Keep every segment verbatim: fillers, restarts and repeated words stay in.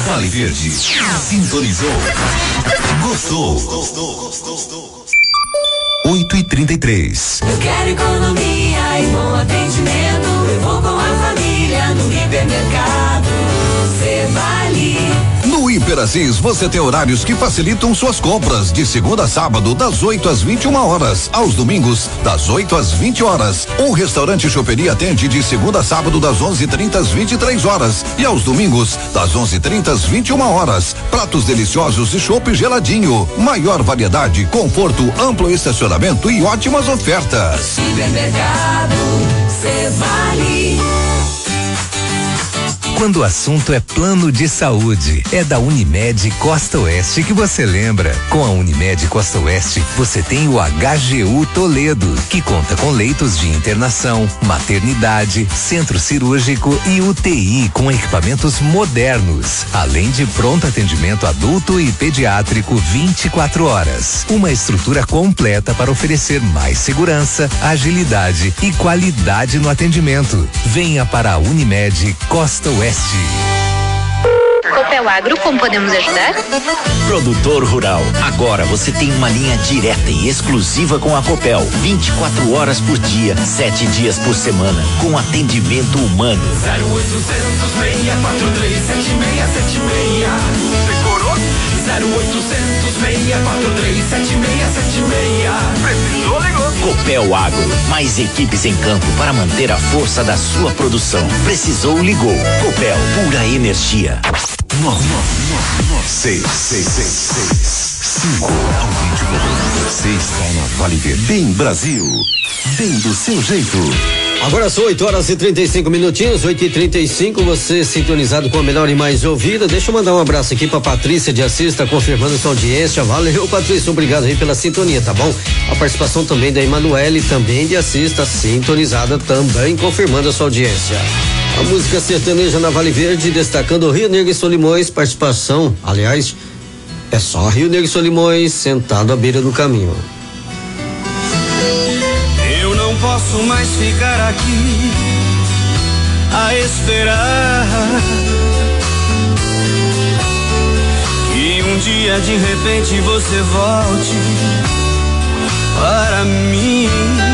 Vale Verde. Sintonizou. Gostou. Gostou. Gostou. oito e trinta e três. Eu quero economia e bom atendimento. Eu vou com a família no hipermercado. Cê vale. No Hiper Assis você tem horários que facilitam suas compras, de segunda a sábado, das oito às vinte e uma horas, aos domingos, das oito às vinte horas. O restaurante Choperia atende de segunda a sábado, das onze e trinta às vinte e três horas, e aos domingos, das onze e trinta às vinte e uma horas. Pratos deliciosos e chopp geladinho. Maior variedade, conforto, amplo estacionamento e ótimas ofertas. Supermercado Cê Vale. Quando o assunto é plano de saúde, é da Unimed Costa Oeste que você lembra. Com a Unimed Costa Oeste, você tem o H G U Toledo, que conta com leitos de internação, maternidade, centro cirúrgico e U T I com equipamentos modernos, além de pronto atendimento adulto e pediátrico vinte e quatro horas. Uma estrutura completa para oferecer mais segurança, agilidade e qualidade no atendimento. Venha para a Unimed Costa Oeste. Copel Agro, como podemos ajudar? Produtor rural, agora você tem uma linha direta e exclusiva com a Copel, vinte e quatro horas por dia, sete dias por semana, com atendimento humano. zero oitocentos, seis quatro três, sete seis sete seis. Decorou? zero oitocentos, seis quatro três, sete seis sete seis. Precisou, ligou. Copel Agro, mais equipes em campo para manter a força da sua produção. Precisou, ligou. Copel, pura energia. nove nove nove nove seis seis seis seis cinco aumente o volume. Você está na Vale Verde. Bem Brasil, bem do seu jeito. Agora são oito horas e trinta e cinco minutinhos, oito e trinta e cinco, você sintonizado com a melhor e mais ouvida. Deixa eu mandar um abraço aqui pra Patrícia de Assis, tá confirmando sua audiência. Valeu, Patrícia, obrigado aí pela sintonia, tá bom? A participação também da Emanuele, também de Assis, tá sintonizada também, confirmando a sua audiência. A música sertaneja na Vale Verde, destacando Rio Negro e Solimões, participação, aliás, é só Rio Negro e Solimões, sentado à beira do caminho. Não posso mais ficar aqui a esperar que um dia de repente você volte para mim.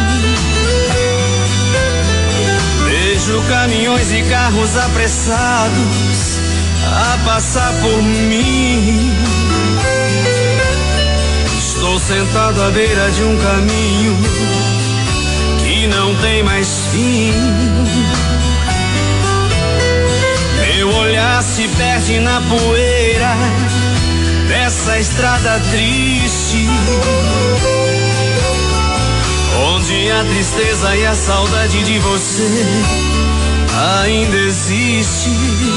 Vejo caminhões e carros apressados a passar por mim. Estou sentado à beira de um caminho que não tem mais fim. Meu olhar se perde na poeira dessa estrada triste, onde a tristeza e a saudade de você ainda existe.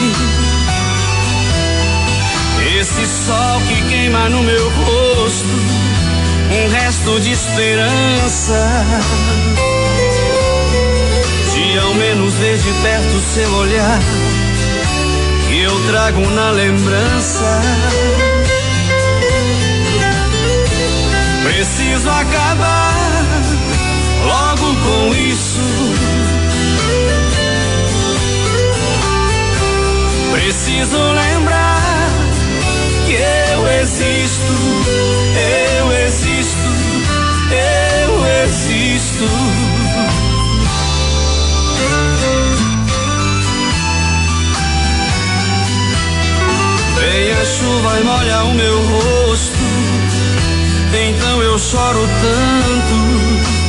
Esse sol que queima no meu rosto, um resto de esperança, de ao menos ver de perto seu olhar, que eu trago na lembrança. Preciso acabar logo com isso. Preciso lembrar que eu existo, eu existo, eu existo. Vem a chuva e molha o meu rosto, então eu choro tanto.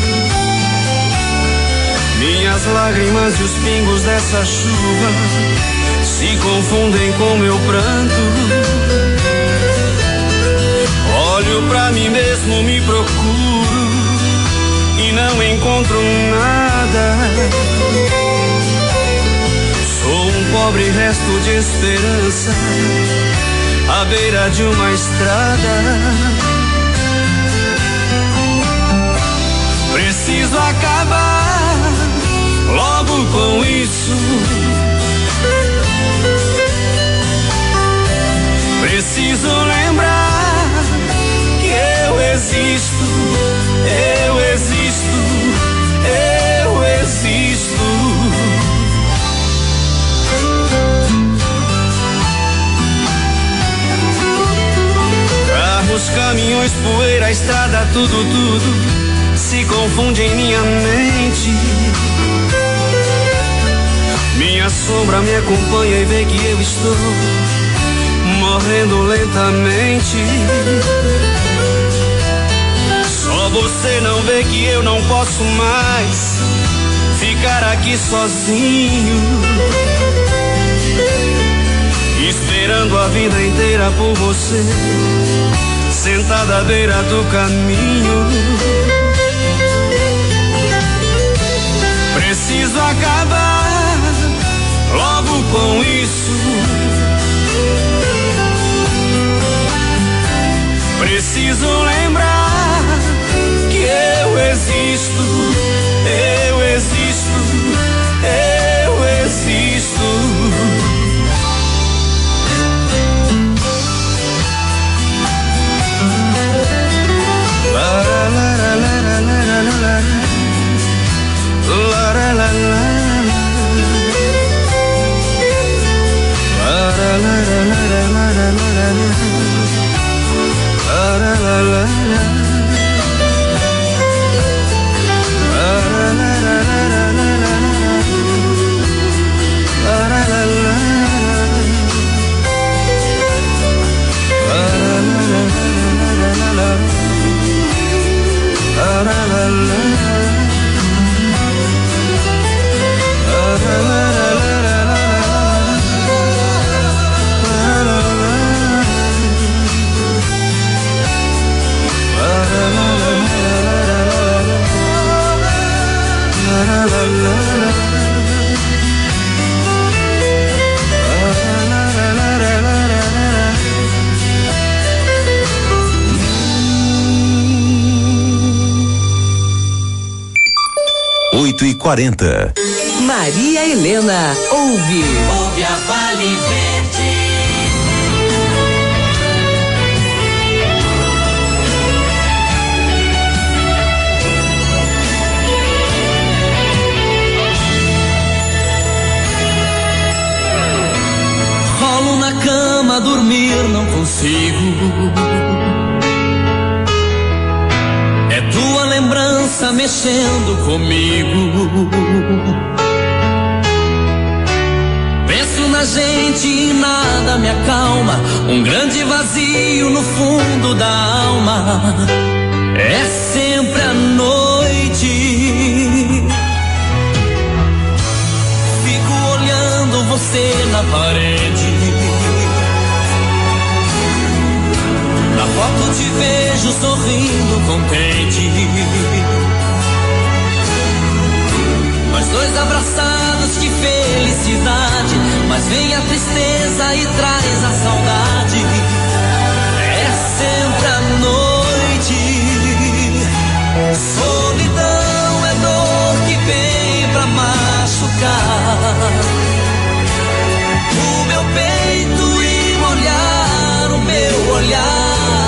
Minhas lágrimas e os pingos dessa chuva se confundem com meu pranto. Olho pra mim mesmo, me procuro e não encontro nada. Sou um pobre resto de esperança à beira de uma estrada. Preciso acabar logo com isso. Preciso lembrar que eu existo, eu existo, eu existo. a estrada, tudo, tudo se confunde em minha mente. Minha sombra me acompanha e vê que eu estou morrendo lentamente. Só você não vê que eu não posso mais ficar aqui sozinho, esperando a vida inteira por você, sentada à beira do caminho. Preciso acabar logo com isso. Preciso lembrar que eu existo, eu existo, eu existo. La la la la la la la la la la la la oito e quarenta. Maria Helena ouve. Ouve a Vale Verde. Rolo na cama, dormir não consigo. É tua lembrança mexendo comigo. Penso na gente e nada me acalma. Um grande vazio no fundo da alma. É sempre a noite. Fico olhando você na parede. Na foto te vejo sorrindo contente. Nós dois abraçados, que felicidade. Mas vem a tristeza e traz a saudade. É sempre a noite. Solidão é dor que vem pra machucar o meu peito e molhar o meu olhar.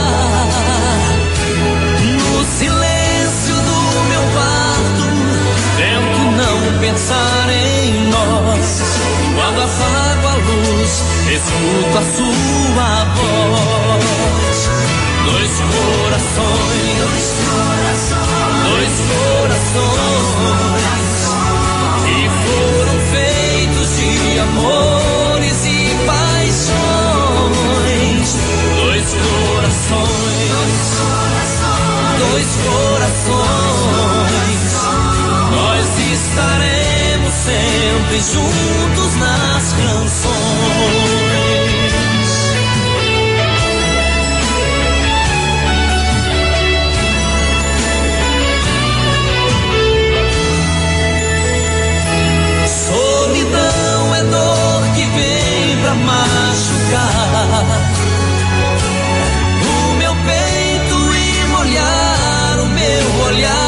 Pensar em nós, quando apago a luz, escuto a sua voz. Dois corações, dois corações, dois corações que foram feitos de amores e paixões. Dois corações, dois corações, nós estaremos sempre juntos nas canções. Solidão é dor que vem pra machucar o meu peito e molhar o meu olhar.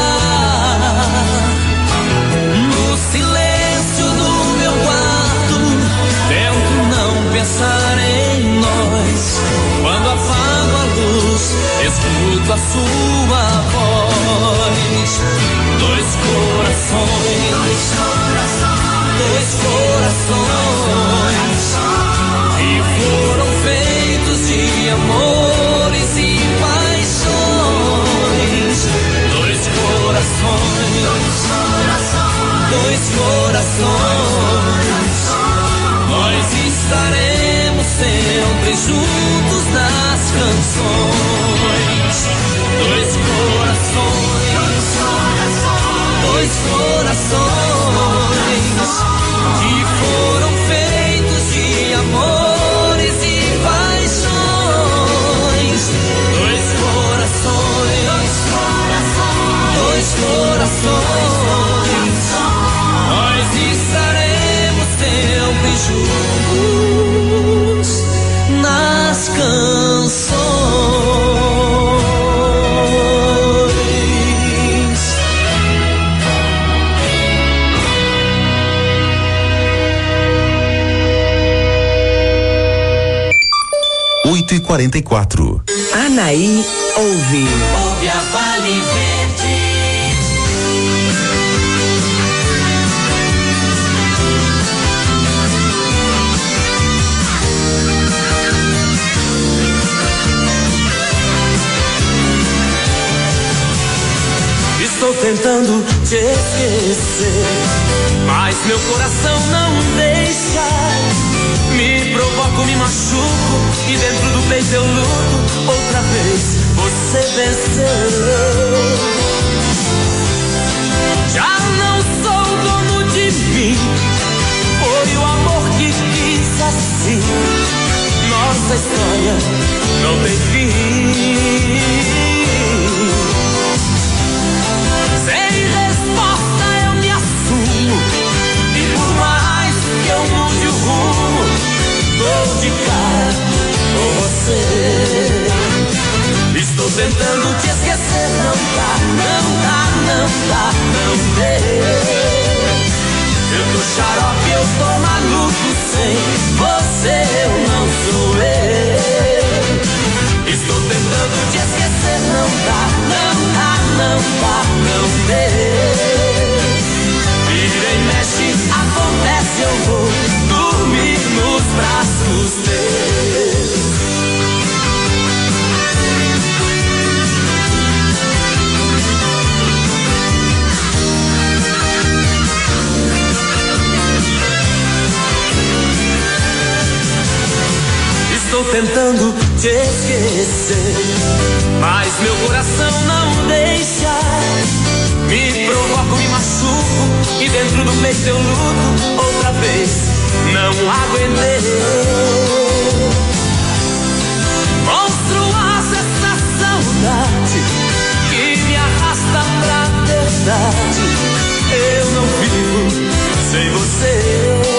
Pensar em nós, quando apago a luz, escuto a sua voz. Dois corações, dois corações que foram feitos de amores e paixões. oito e quarenta e quatro. Anaí ouve. Ouve a Vale Verde. Estou tentando te esquecer, mas meu coração não deixa. Me provoco, me machuco e dentro do peito eu luto. Outra vez você venceu. Já não sou dono de mim, foi o amor que quis assim. Nossa história não tem fim. Sem resposta eu me assumo, e por mais que eu mude o rumo, dou de cara com você. Estou tentando te esquecer, não dá, não dá, não dá, não dê. Eu tô xarope, eu tô maluco, sem você eu não sou eu. Estou tentando te esquecer, não dá, não dá, não dá, não dê. Vira e mexe, acontece, eu vou dormir nos braços teus. Estou tentando te esquecer, mas meu coração não deixa. Me provoco, me machuco e dentro do peito eu luto. Outra vez não aguentei. Monstruosa essa saudade que me arrasta pra verdade. Eu não vivo sem você.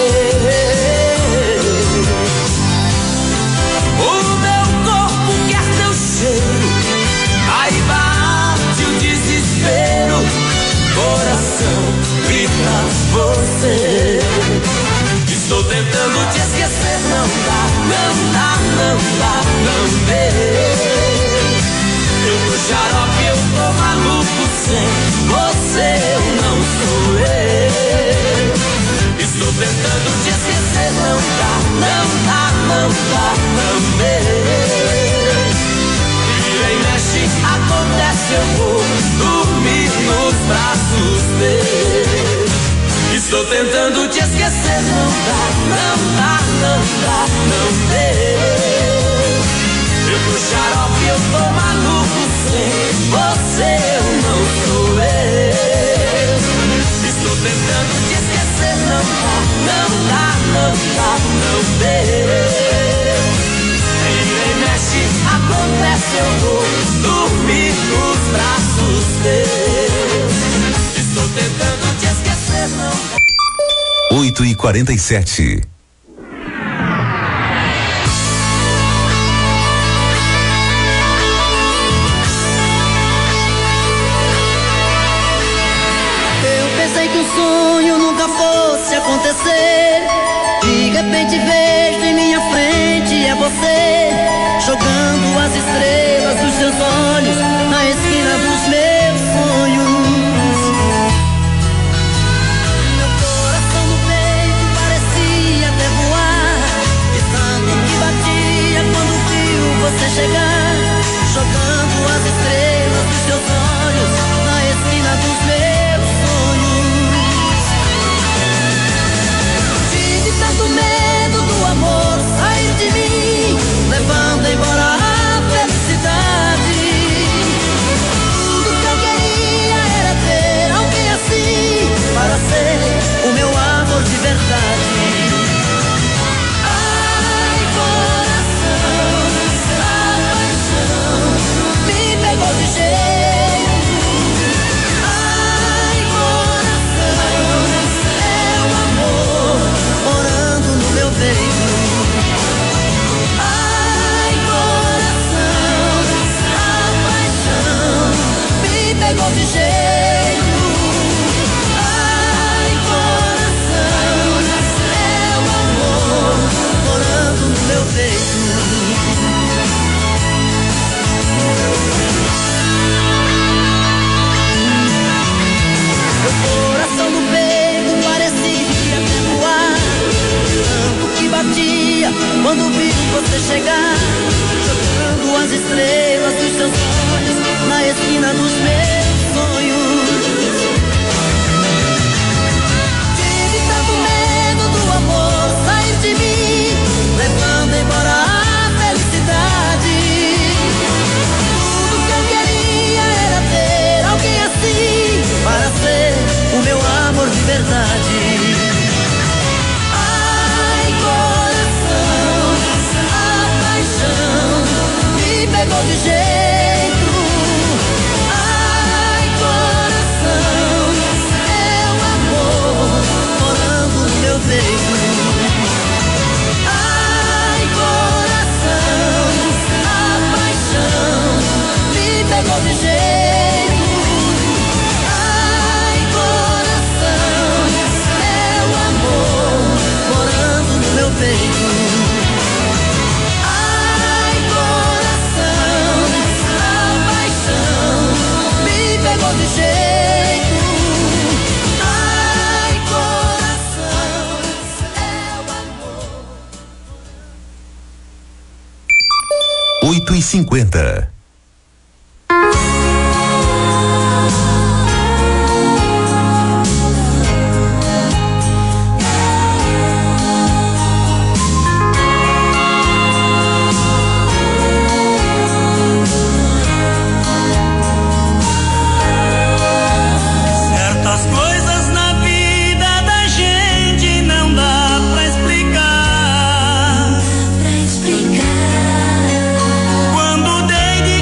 Aí bate o desespero, coração grita você. Estou tentando te esquecer, não dá, não dá, não dá, não dê. Eu tô xarope, eu tô maluco, sem você eu não sou eu. Estou tentando te esquecer, não dá, não dá, não dá, não dê. Acontece, eu vou dormir nos braços teus. Estou tentando te esquecer, não dá, não dá, não dá, não dê. Eu tô xarope, eu tô maluco, sem você eu não sou eu. Estou tentando te esquecer, não dá, não dá, não dá, não dê. Acontece, eu vou dormir nos braços teus. Estou tentando te esquecer, não dá. oito e quarenta e sete. Eu pensei que o sonho nunca fosse acontecer. De repente vejo em minha frente é você, jogando as estrelas dos seus olhos na esquina dos meus sonhos. Meu coração no peito parecia quando vi você chegar, jogando as estrelas dos seus olhos na esquina dos meus sonhos. Tive tanto medo do amor sair de mim, levando embora a felicidade. Tudo que eu queria era ter alguém assim, para ser o meu amor de verdade. Ai, coração, a paixão me pegou de jeito. Ai, coração, é o amor morando no meu peito. Ai, coração, a paixão me pegou de jeito. Ai, coração, é o amor morando no meu peito. Ai, coração, a paixão me pegou de jeito. Ai, coração, é o amor. oito e cinquenta. Certas coisas na vida da gente não dá pra explicar. Pra explicar. Quando dei de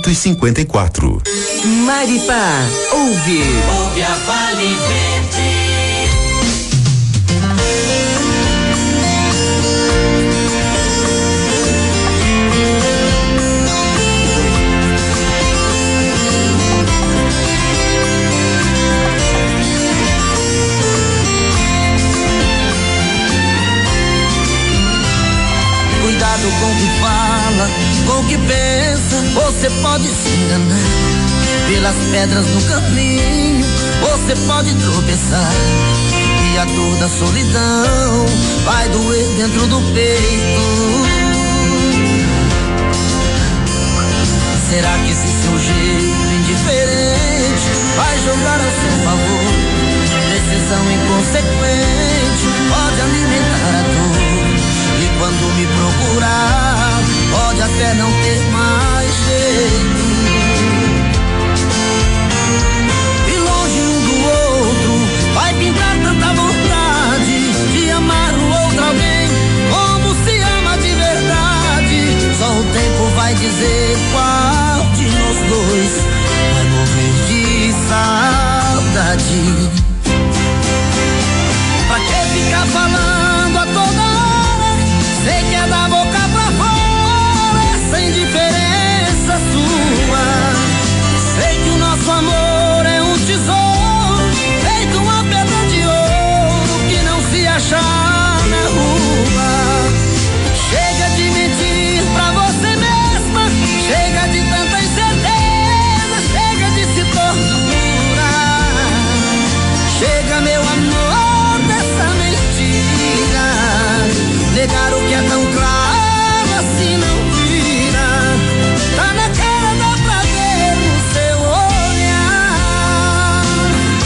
oito e cinquenta e quatro. Maripá, ouve. Ouve a Vale Verde. Cuidado com o que fala, com o que pensa, você pode se enganar. Pelas pedras no caminho, você pode tropeçar. E a dor da solidão vai doer dentro do peito. Será que esse seu jeito indiferente vai jogar a seu favor? Decisão inconsequente pode alimentar a dor. E quando me procurar, pode até não ter mais jeito. E longe um do outro, vai pintar tanta vontade de amar o outro alguém como se ama de verdade. Só o tempo vai dizer qual de nós dois vai morrer de saudade. Pra que ficar falando a toda hora? Sei que é da boca pra fora essa indiferença sua. Sei que o nosso amor é um tesouro, feito uma pedra de ouro que não se achar na rua. Chega de mentir pra você mesma, chega de tanta incerteza, chega de se torturar. Chega, meu amor, dessa mentira. Negar o que é tão claro assim não vira. Tá na cara, dá pra ver no seu olhar.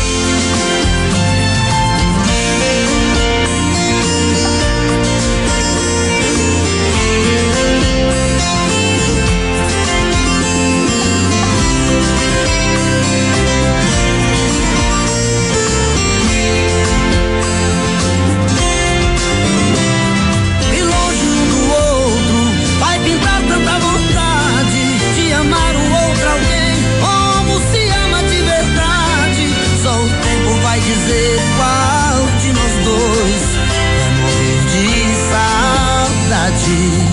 E longe um do outro, vai pintar tanta vontade de amar o outro alguém como se ama de verdade. Só o tempo vai dizer qual de nós dois vai morrer de saudade.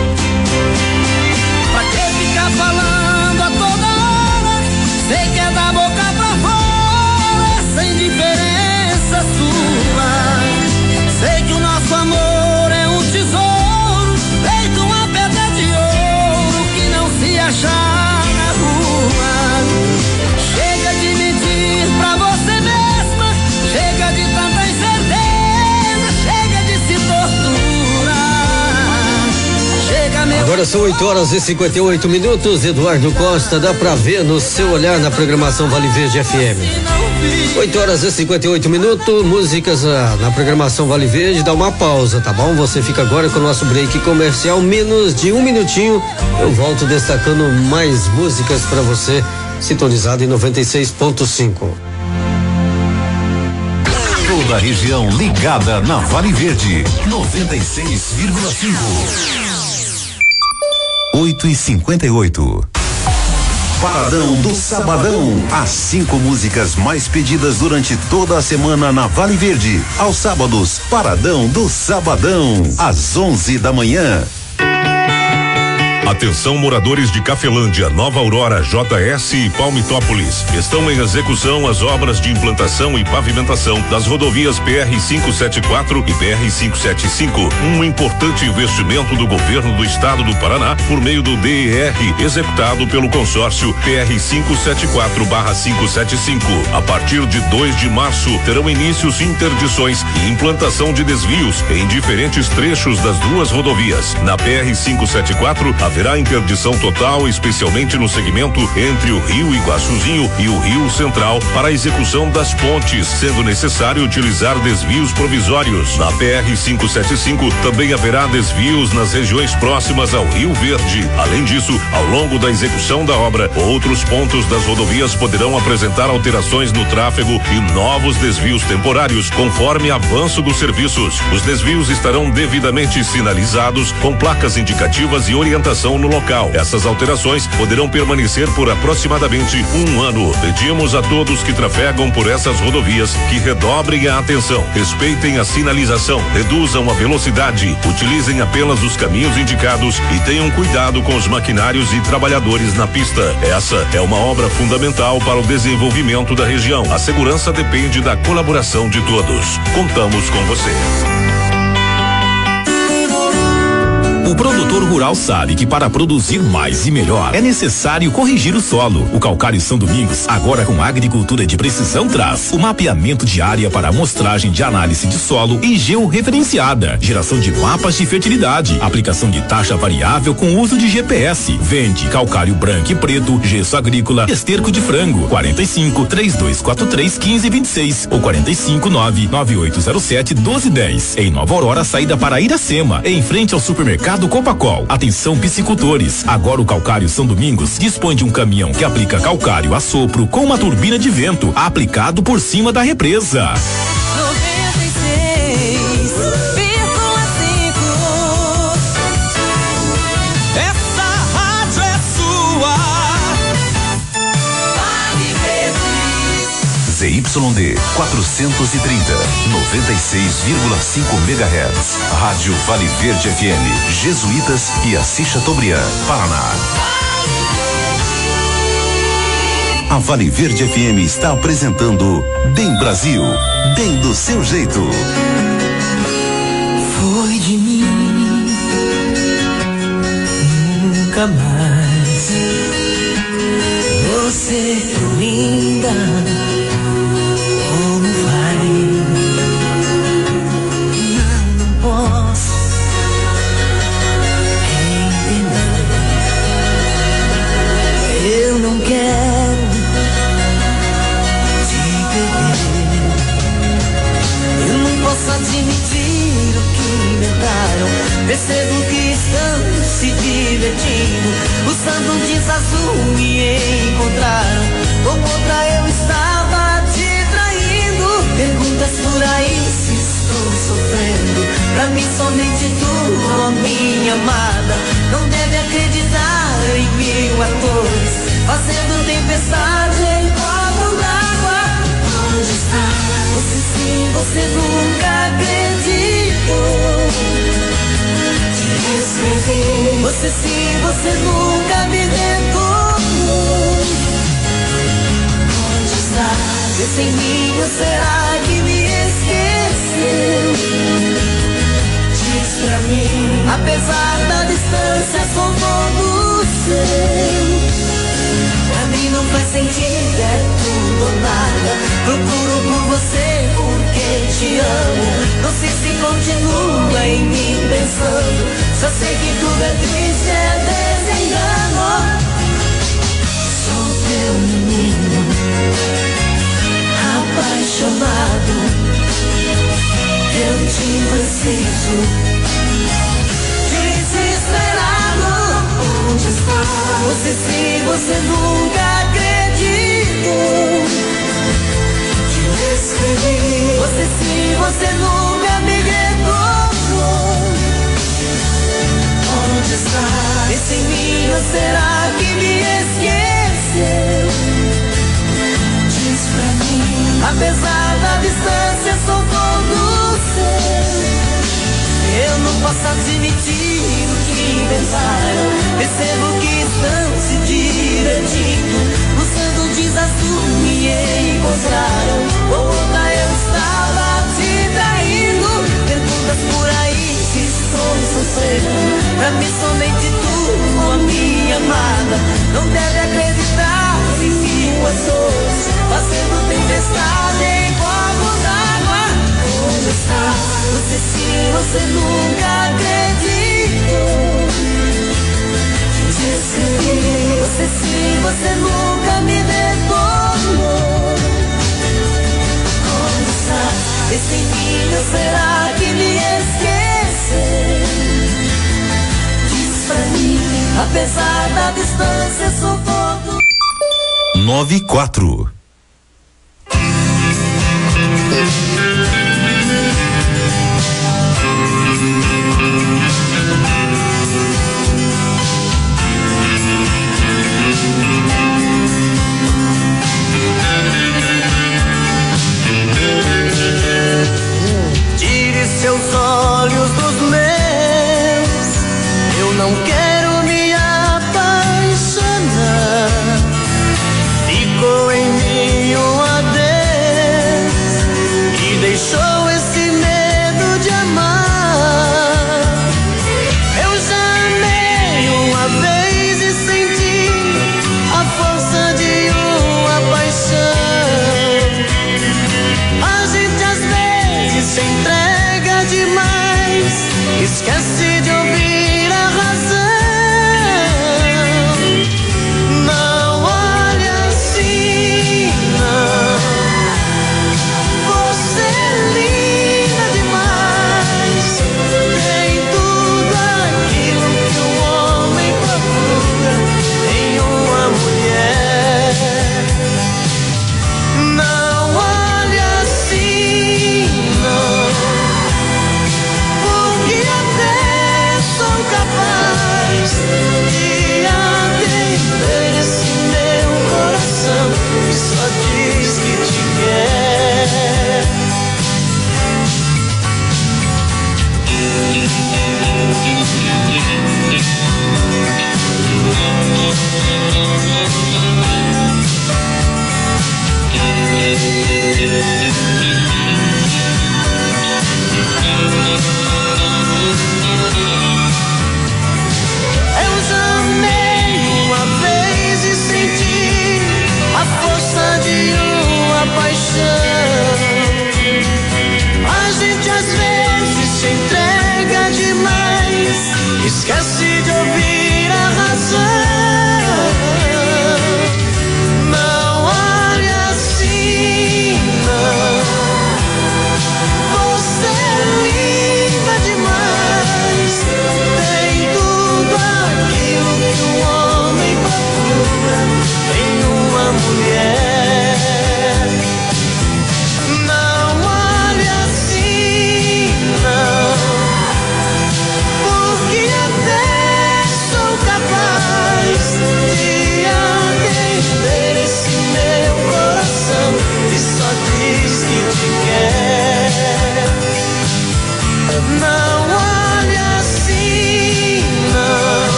Pra que ficar falando a toda hora? Sei que é da boca pra fora essa indiferença sua. Sei que o nosso amor é um tesouro, feito uma pedra de ouro que não se achar na rua. Chega de mentir pra você mesma, chega de tanta incerteza, chega de se torturar. Chega, meu. Agora são oito horas e cinquenta e oito minutos. Eduardo Costa, dá pra ver no seu olhar na programação Vale Verde F M. oito horas e cinquenta e oito minutos, músicas ah, na programação Vale Verde. Dá uma pausa, tá bom? Você fica agora com o nosso break comercial, menos de um minutinho. Eu volto destacando mais músicas pra você, sintonizado em noventa e seis ponto cinco. Toda a região ligada na Vale Verde. noventa e seis vírgula cinco. oito e cinquenta e oito. Paradão do Sabadão. As cinco músicas mais pedidas durante toda a semana na Vale Verde. Aos sábados, Paradão do Sabadão. Às onze da manhã. Atenção, moradores de Cafelândia, Nova Aurora, J S e Palmitópolis. Estão em execução as obras de implantação e pavimentação das rodovias P R quinhentos e setenta e quatro e P R quinhentos e setenta e cinco. Um importante investimento do governo do estado do Paraná por meio do D E R, executado pelo consórcio P R quinhentos e setenta e quatro barra quinhentos e setenta e cinco. A partir de dois de março, terão inícios interdições e implantação de desvios em diferentes trechos das duas rodovias. Na P R quinhentos e setenta e quatro, haverá interdição total, especialmente no segmento entre o Rio Iguaçuzinho e o Rio Central, para a execução das pontes, sendo necessário utilizar desvios provisórios. Na P R quinhentos e setenta e cinco também haverá desvios nas regiões próximas ao Rio Verde. Além disso, ao longo da execução da obra, outros pontos das rodovias poderão apresentar alterações no tráfego e novos desvios temporários, conforme avanço dos serviços. Os desvios estarão devidamente sinalizados com placas indicativas e orientação manutenção no local. Essas alterações poderão permanecer por aproximadamente um ano. Pedimos a todos que trafegam por essas rodovias que redobrem a atenção, respeitem a sinalização, reduzam a velocidade, utilizem apenas os caminhos indicados e tenham cuidado com os maquinários e trabalhadores na pista. Essa é uma obra fundamental para o desenvolvimento da região. A segurança depende da colaboração de todos. Contamos com você. O produtor rural sabe que para produzir mais e melhor é necessário corrigir o solo. O Calcário São Domingos, agora com agricultura de precisão, traz o mapeamento de área para amostragem de análise de solo e georreferenciada, geração de mapas de fertilidade, aplicação de taxa variável com uso de G P S. Vende calcário branco e preto, gesso agrícola, esterco de frango. quarenta e cinco, três dois quatro três, quinze vinte e seis ou quarenta e cinco, nove nove oito zero sete, doze dez. Em Nova Aurora, saída para Iracema, em frente ao supermercado do Copacol. Atenção piscicultores, agora o Calcário São Domingos dispõe de um caminhão que aplica calcário a sopro com uma turbina de vento aplicado por cima da represa. noventa e seis vírgula cinco. Essa rádio é sua. Z Y D quatrocentos e trinta, noventa e seis vírgula cinco megahertz. Rádio Vale Verde F M, Jesuítas e Assis Chateaubriand, Paraná. A Vale Verde F M está apresentando Bem Brasil, bem do seu jeito. Foi de mim, nunca mais. Você é linda. Admitir o que inventaram. Percebo que estão se divertindo, usando um jeans azul me encontraram. Com outra eu estava te traindo. Perguntas por aí se estou sofrendo. Pra mim somente tu, ó minha amada. Não deve acreditar em mil atores, fazendo tempestade em copo d'água. Onde está? Você sim, você nunca acreditou. Te escrevi. Você sim, você nunca me retornou. Onde está? Esse em mim, ou será que me esqueceu? Diz pra mim. Apesar da distância, sou todo seu. Pra mim não faz sentido, é tudo ou nada. Procuro por você porque te amo. Não sei se continua em mim pensando. Só sei que tudo é triste, é desengano. Sou teu menino, apaixonado. Eu te preciso, desesperado. Onde está? Você sim, você nunca acreditou. Te escrevi. Você sim, você nunca me retornou. Onde está? Esse em mim, ou será que me esqueceu? Diz pra mim. Apesar da distância, sou todo seu. Eu não posso admitir o que inventaram. Percebo que estão se divertindo, usando jeans azul me encontraram. Com outra eu estava te traindo. Perguntas por aí se estou sofrendo. Pra mim somente tu, a minha amada. Não deve acreditar em mil ações, fazendo tempestade em copo d'água. Onde está? Você sim, você nunca acreditou. Te escrevi. Você sim, você nunca me retornou. Onde está? Esse em mim, ou será que me esqueceu? Diz pra mim. Apesar da distância, sou todo. Nove e quatro.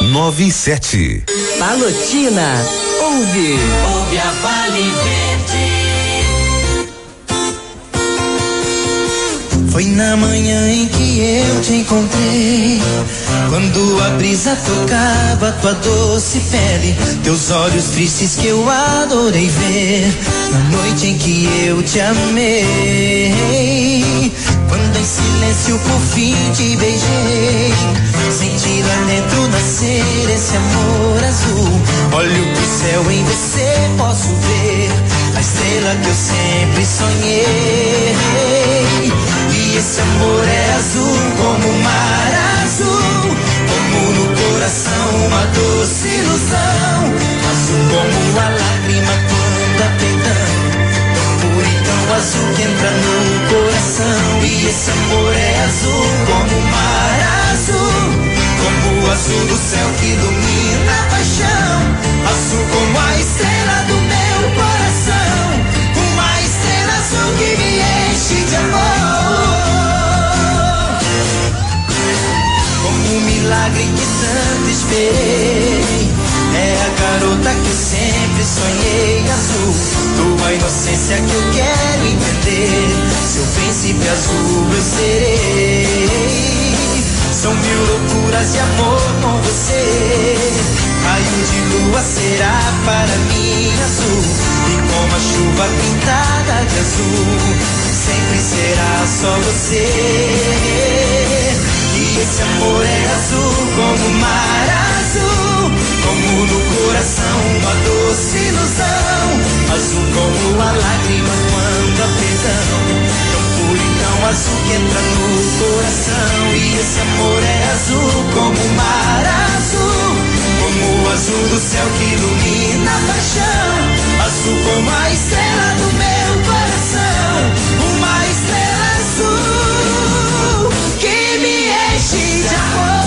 nove e sete. Palotina, ouve. Ouve a Vale Verde. Foi na manhã em que eu te encontrei, quando a brisa tocava tua doce pele, teus olhos tristes que eu adorei ver, na noite em que eu te amei, quando em silêncio por fim te beijei, senti lá dentro nascer esse amor azul, olho pro céu, em você posso ver a estrela que eu sempre sonhei. E esse amor é azul como o mar azul, como no coração uma doce ilusão, azul como a lágrima quando a perdão, tão puro e tão azul que entra no coração. E esse amor é azul como o mar azul, como o azul do céu que ilumina a paixão, azul como a estrela do meu coração, uma estrela azul que me enche de amor. Um milagre que tanto esperei, é a garota que eu sempre sonhei, azul, tua inocência que eu quero entender, seu príncipe azul eu serei, são mil loucuras de amor com você, raio de lua será para mim azul, e como a chuva pintada de azul, sempre será só você. E esse amor é azul como o mar azul, como no coração uma doce ilusão, azul como a lágrima quando a perdão, tão puro e tão azul que entra no coração. E esse amor é azul como o mar azul, como o azul do céu que ilumina a paixão, azul como a estrela do meu coração, uma estrela azul que me enche de amor.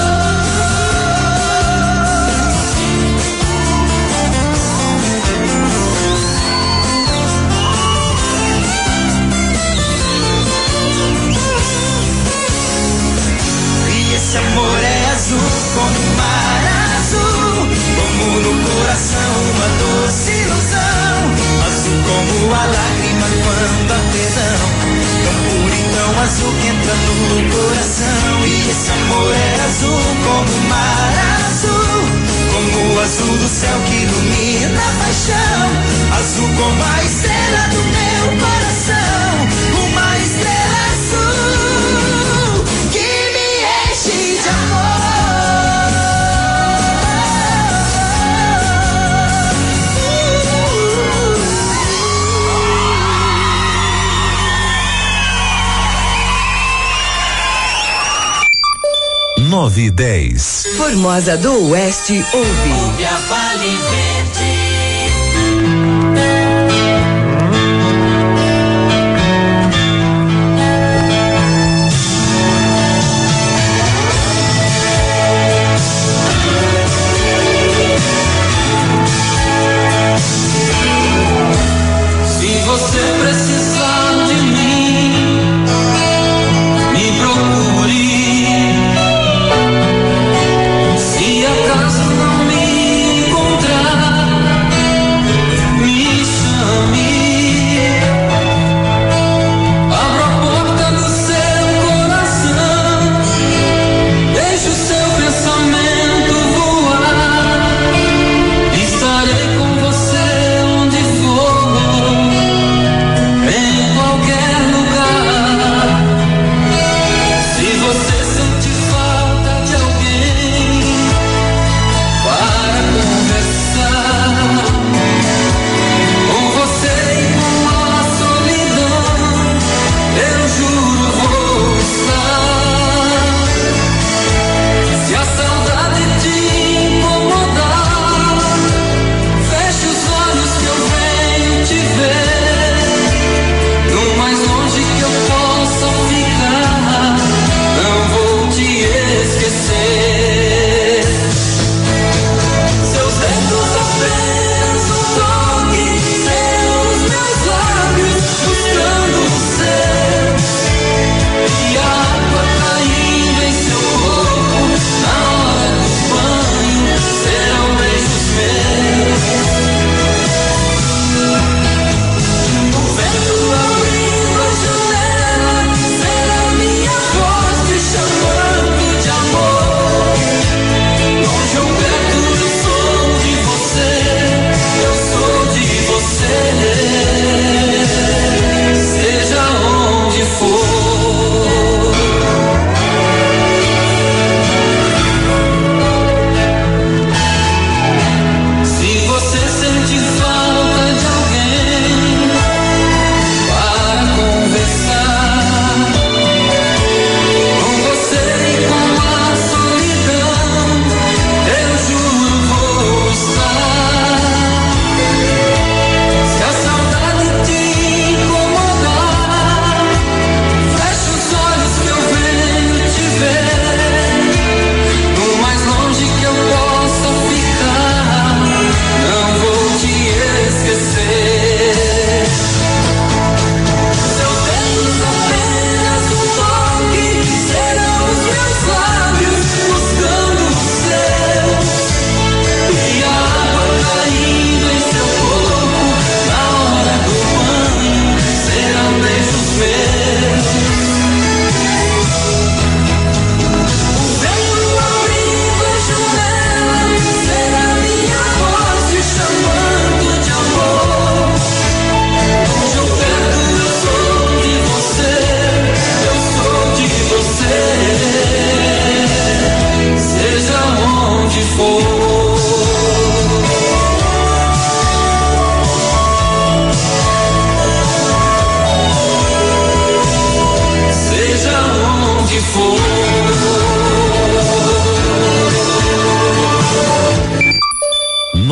E esse amor é azul como o mar azul, como no coração uma doce ilusão, azul como a lágrima quando a perdão, tão puro e tão azul que entra no coração. E esse amor é azul como o mar azul, como o azul do céu que ilumina a paixão, azul como a estrela do meu coração, uma estrela azul que me enche de amor. nove e dez. Formosa do Oeste, ouve. Ouve a Vale Verde. Se você precisar de mim, me procure. Se acaso não me encontrar,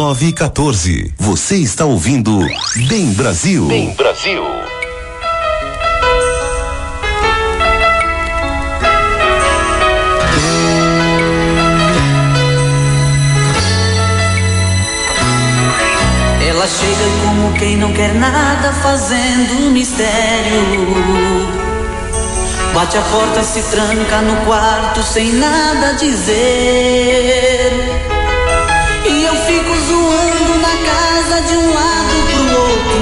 nove e quatorze. Você está ouvindo Bem Brasil. Bem Brasil. Ela chega como quem não quer nada, fazendo mistério. Bate a porta, se tranca no quarto sem nada dizer. E eu fico zoando na casa de um lado pro outro,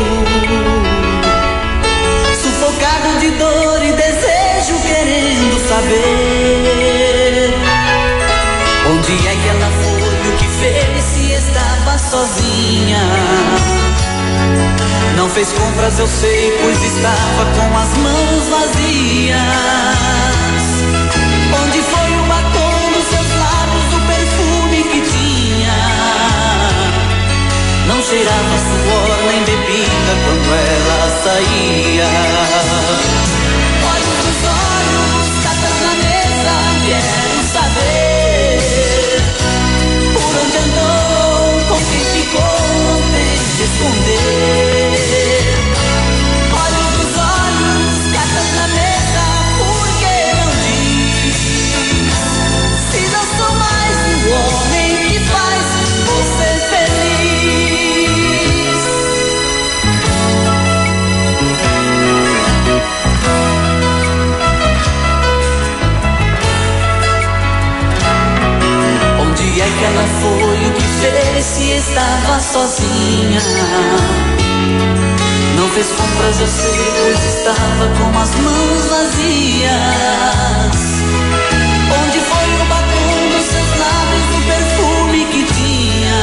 sufocado de dor e desejo, querendo saber onde é que ela foi, o que fez, se estava sozinha. Não fez compras, eu sei, pois estava com as mãos vazias. Onde foi o batom dos seus lábios, o perfume que tinha? Não cheirava suor nem bebida quando ela saía. Olhos nos olhos, cartas na mesa, quero saber por onde andou, com quem ficou, não tente esconder. Olhos nos olhos, cartas na mesa, por que não diz? Se não sou mais o homem que faz você feliz. Onde é que ela foi, o que fez, se estava sozinha? Não fez compras, eu sei, pois estava com as mãos vazias. Onde foi o batom dos seus lábios, o perfume que tinha?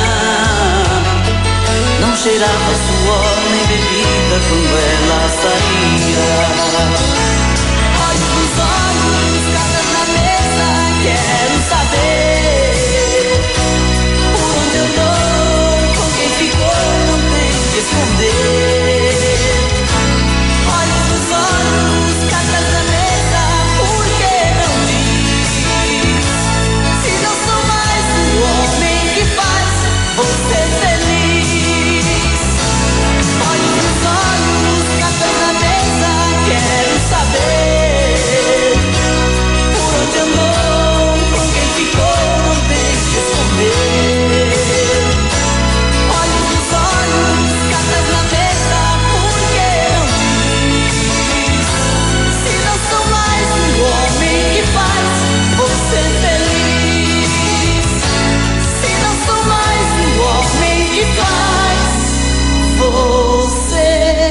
Não cheirava suor nem bebida quando ela saía. Olhos nos olhos, cartas na mesa, quero saber por onde eu tô, com quem ficou, não tem que esconder. Olhos nos olhos, cartas na mesa, por que não diz? Se não sou mais o homem que faz você feliz. Olhos nos olhos, cartas na mesa, quero saber por onde andou, com quem ficou, não tem que esconder. Olhos nos olhos, cartas na mesa, por que não diz? Se não sou mais o homem que faz você feliz. Se não sou mais o homem que faz você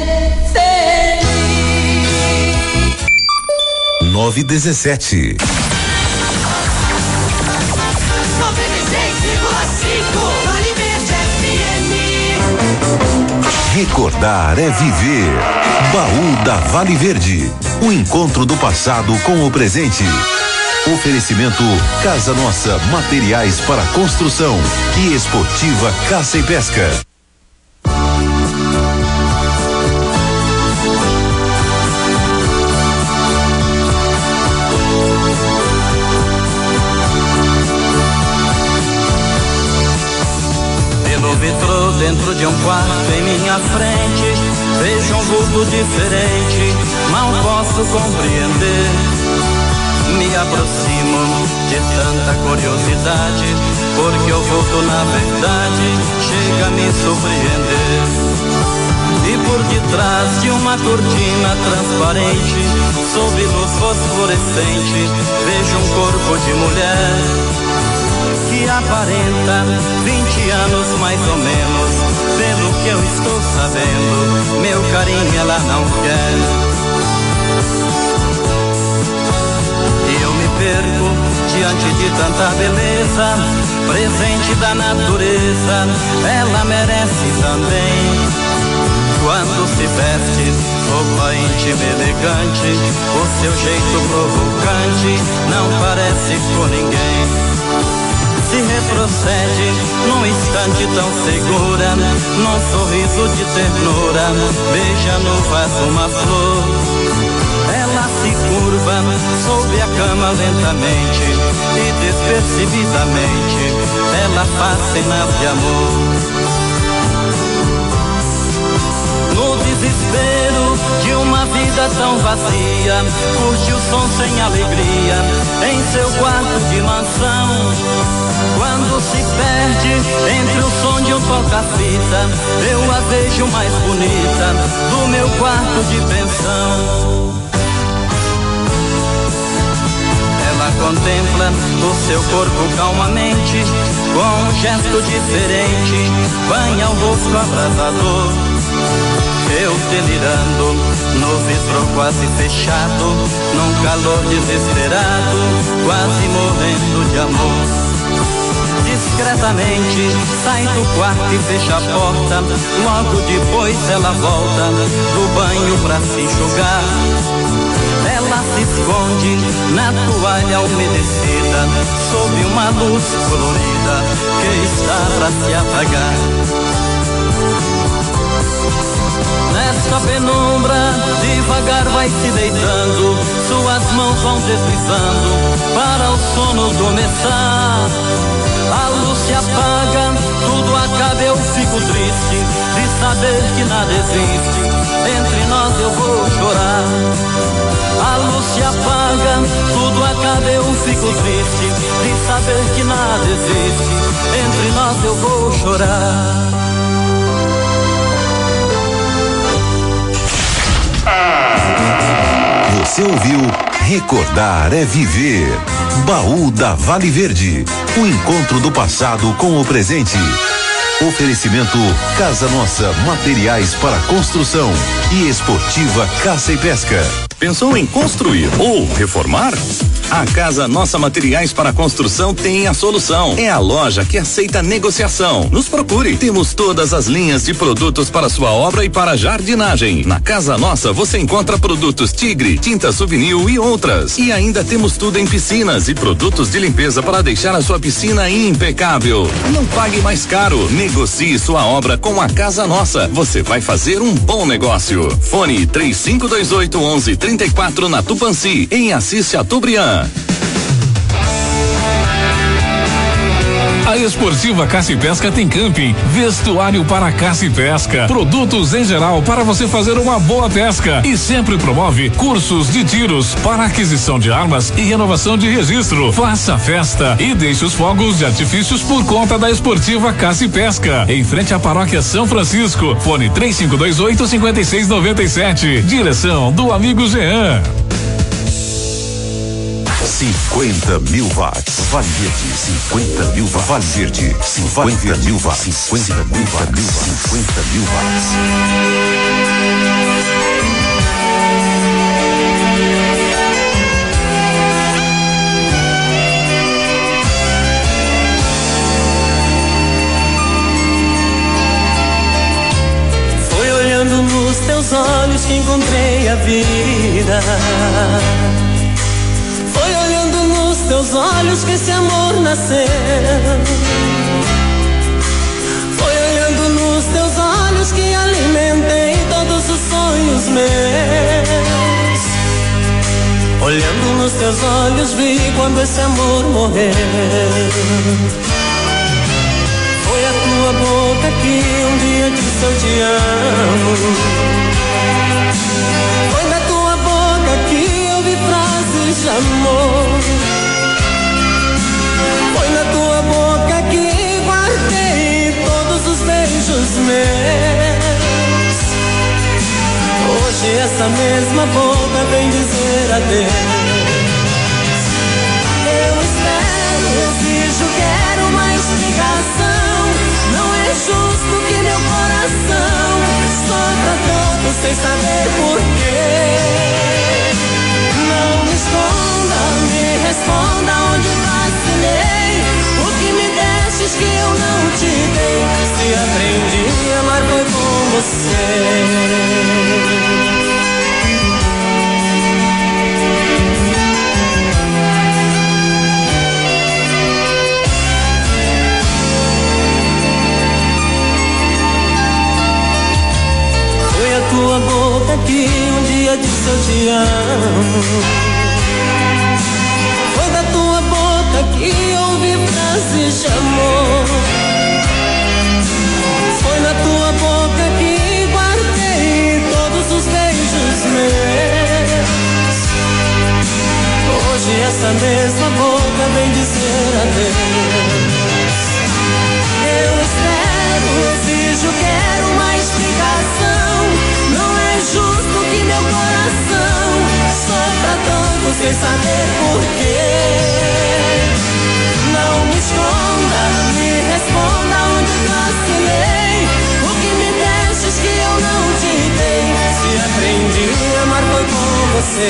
feliz. nove e dezessete. noventa e seis vírgula cinco Vale Verde F M. Recordar é viver. Baú da Vale Verde. O encontro do passado com o presente. Oferecimento Casa Nossa, materiais para construção e Esportiva Caça e Pesca. Pelo vitrô dentro de um quarto em minha frente, vejo um vulto diferente, mal posso compreender. Me aproximo de tanta curiosidade, porque o vulto na verdade chega a me surpreender. E por detrás de uma cortina transparente, sob luz fosforescente, vejo um corpo de mulher que aparenta vinte anos mais ou menos. Pelo que eu estou sabendo, meu carinho ela não quer. E eu me perco diante de tanta beleza, presente da natureza, ela merece também. Quando se veste, roupa íntima elegante, o seu jeito provocante não parece com ninguém. Se retrocede num instante tão segura, num sorriso de ternura, beija no vaso uma flor. Ela se curva sob a cama lentamente e despercebidamente ela faz sinal de amor. desespero de uma vida tão vazia, curte o som sem alegria em seu quarto de mansão. Quando se perde entre o som de um toca-fita, eu a vejo mais bonita do meu quarto de pensão. Ela contempla o seu corpo calmamente, com um gesto diferente, banha o rosto abrasador. Eu delirando, no vidro quase fechado, num calor desesperado, quase morrendo de amor. Discretamente sai do quarto e fecha a porta, logo depois ela volta do banho pra se enxugar. Ela se esconde na toalha umedecida, sob uma luz colorida que está pra se apagar. Nesta penumbra, devagar vai se deitando, suas mãos vão deslizando para o sono começar. A luz se apaga, tudo acaba, eu fico triste de saber que nada existe, entre nós eu vou chorar. A luz se apaga, tudo acaba, eu fico triste de saber que nada existe, entre nós eu vou chorar. Você ouviu Recordar é Viver. Baú da Vale Verde. O encontro do passado com o presente. Oferecimento Casa Nossa, materiais para construção e Esportiva Caça e Pesca. Pensou em construir ou reformar? A Casa Nossa Materiais para Construção tem a solução. É a loja que aceita negociação. Nos procure. Temos todas as linhas de produtos para sua obra e para jardinagem. Na Casa Nossa você encontra produtos Tigre, tinta Souvenir e outras. E ainda temos tudo em piscinas e produtos de limpeza para deixar a sua piscina impecável. Não pague mais caro. Negocie sua obra com a Casa Nossa. Você vai fazer um bom negócio. Fone três cinco dois oito, onze trinta e quatro na Tupãssi, em Assis Chateaubriand. A Esportiva Caça e Pesca tem camping, vestuário para caça e pesca, produtos em geral para você fazer uma boa pesca e sempre promove cursos de tiros para aquisição de armas e renovação de registro. Faça festa e deixe os fogos de artifícios por conta da Esportiva Caça e Pesca, em frente à Paróquia São Francisco. Fone três cinco dois oito, cinco seis nove sete. Direção do amigo Jean. cinquenta mil watts. Vale Verde, cinquenta mil watts. Vale Verde, cinquenta mil watts. cinquenta mil watts. cinquenta mil watts. Foi olhando nos teus olhos que encontrei a vida. Foi olhando nos teus olhos que esse amor nasceu. Foi olhando nos teus olhos que alimentei todos os sonhos meus. Olhando nos teus olhos vi quando esse amor morreu. Foi a tua boca que um dia disse eu te amo. Foi na tua boca que eu vi frases de amor. Foi na tua boca que guardei todos os beijos meus. Hoje essa mesma boca vem dizer adeus. Eu espero, exijo, quero uma explicação. Não é justo que meu coração sofra tanto sem saber porquê. Não me esconda, me responda onde vacilei. O que me destes que eu não te dei. Se aprendi a amar foi com você. Foi a tua boca que um dia disse eu te amo. Foi da tua boca que ouvi frases de amor. Foi na tua boca que guardei na mesma boca vem dizer adeus. Eu espero, exijo, quero uma explicação. Não é justo que meu coração sofra tanto sem saber porquê. Não me esconda, me responda onde vacilei. O que me deixes que eu não te dei? Se aprendi a amar foi com você.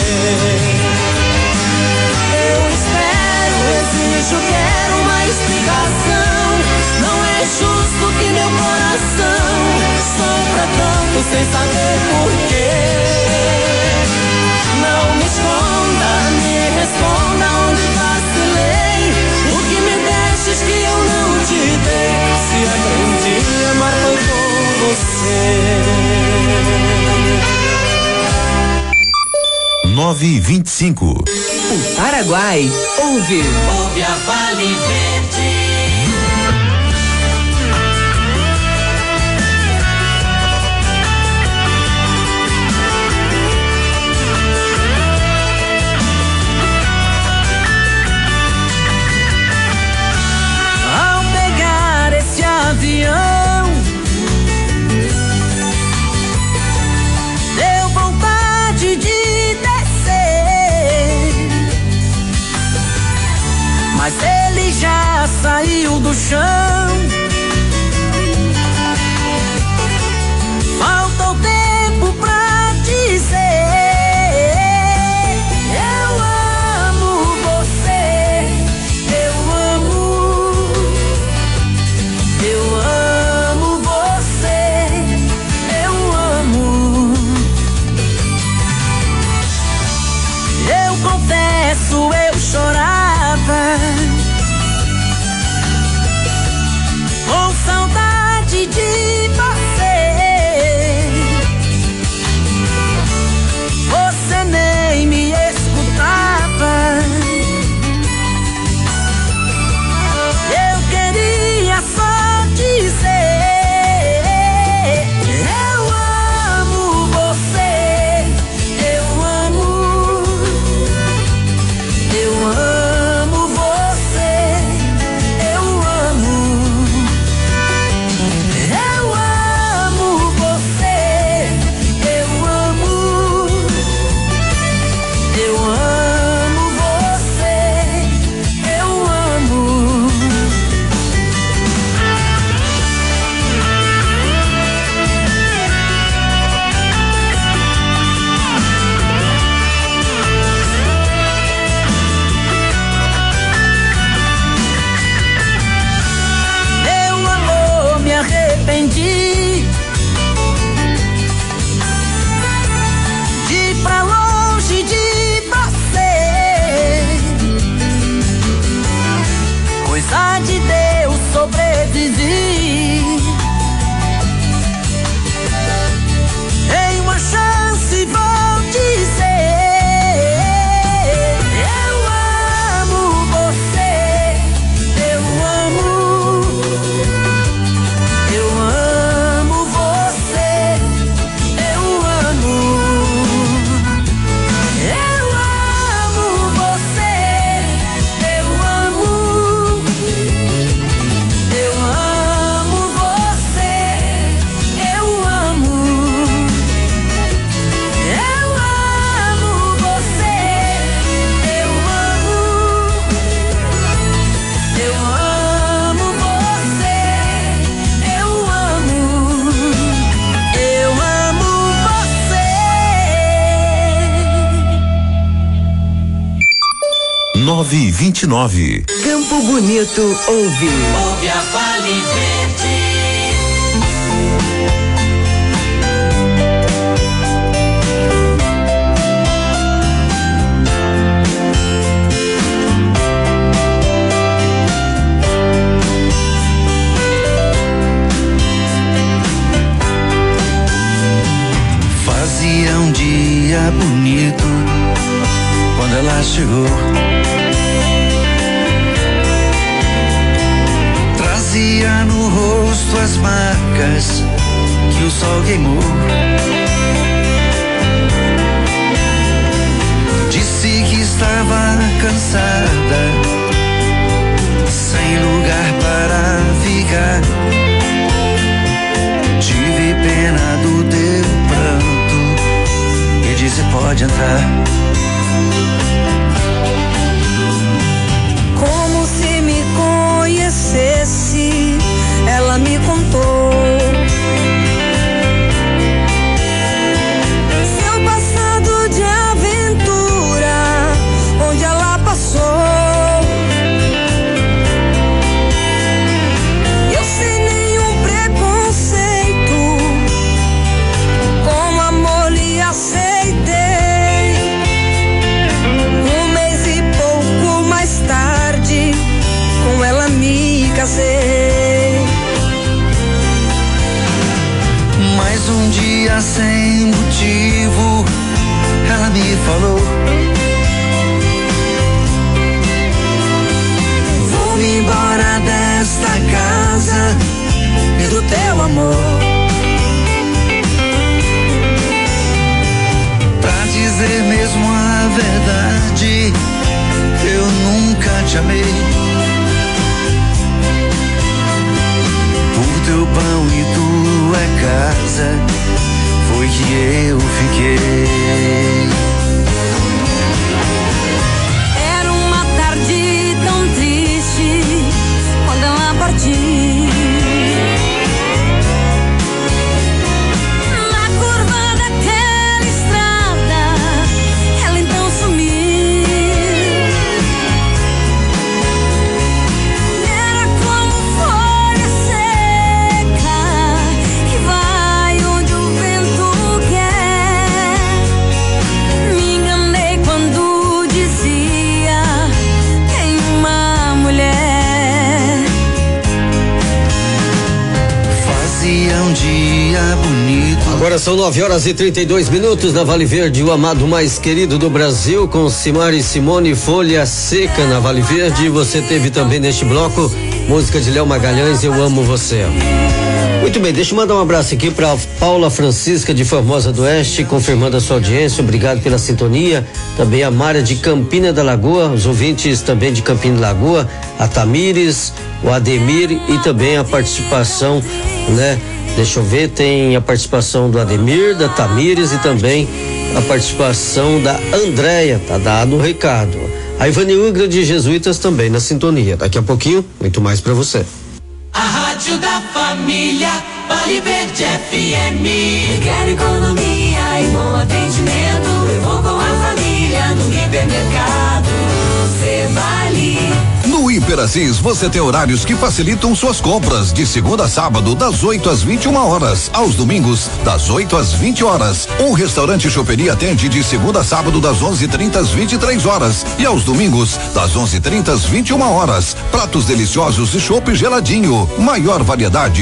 Eu espero, exijo, quero uma explicação. Não é justo que meu coração sofra tanto sem saber porquê. Não me esconda, me responda onde vacilei. O que me deixes que eu não te dei? Se aprendi a amar foi com você. nove e vinte e cinco. O Paraguai ouve. Ouve a Vale Verde. Ao pegar esse avião, deu vontade de mas ele já saiu do chão. Falta o tempo pra dizer: eu amo você, eu amo, eu amo você, eu amo. Eu confesso, eu chorava com saudade de você. Você nem me escutava. Eu queria só dizer: eu amo você, eu amo, eu amo você, eu amo. Eu amo você, eu amo, eu amo você, eu amo. Meu amor, me arrependi de ir pra longe de você. Coisa de Deus, sobrevivi. Em uma chance vou dizer: eu amo você, eu amo, eu amo você, eu amo. Eu amo você, eu amo, eu amo você, eu amo. Eu amo você, eu amo, eu amo você, eu amo, eu amo você. nove e vinte e nove. Campo Bonito ouve. Ouve a Vale Verde. Fazia um dia bonito quando ela chegou. Trazia no rosto as marcas que o sol queimou. Disse que estava cansada, sem lugar para ficar. Tive pena do teu pranto e disse: pode entrar. Como se me conhecesse, ela me contou seu passado de aventura, onde ela passou. Eu sem nenhum preconceito, com amor lhe aceitei. Um mês e pouco mais tarde, com ela me casei. Mais um dia sem motivo, ela me falou: vou-me embora desta casa e do teu amor. Pra dizer mesmo a verdade, eu nunca te amei. Por teu pão e tua casa foi que eu fiquei. Era uma tarde tão triste quando ela partiu. Na curva daquela estrada, ela então sumiu. Era como folha seca que vai onde o vento quer. Me enganei quando dizia: tem uma mulher. Fazia um dia bonito. Agora são nove horas e trinta e dois minutos na Vale Verde, o amado mais querido do Brasil, com Simar e Simone, Folha Seca na Vale Verde. Você teve também neste bloco música de Léo Magalhães, Eu Amo Você. Muito bem, deixa eu mandar um abraço aqui para Paula Francisca de Formosa do Oeste, confirmando a sua audiência, obrigado pela sintonia. Também a Mária de Campina da Lagoa, os ouvintes também de Campina da Lagoa, a Tamires, o Ademir e também a participação, né? Deixa eu ver, tem a participação do Ademir, da Tamires e também a participação da Andréia, tá dado o recado. A Ivanilgra de Jesuítas também na sintonia. Daqui a pouquinho, muito mais para você. A Rádio da Família, Vale Verde F M. Quero economia e bom atendimento. Eu vou com a família no hipermercado. Você vale. No Hiper Assis você tem horários que facilitam suas compras, de segunda a sábado, das oito às vinte e uma horas, aos domingos, das oito às vinte horas. Um restaurante choperia atende de segunda a sábado, das onze e trinta às vinte e três horas, e aos domingos, das onze e trinta às vinte e uma horas. Pratos deliciosos e chopp geladinho, maior variedade